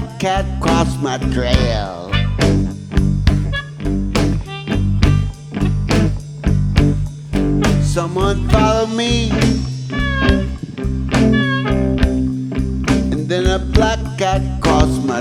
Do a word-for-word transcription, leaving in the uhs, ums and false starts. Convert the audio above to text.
black cat crossed my trail. Someone followed me, and then a black cat crossed my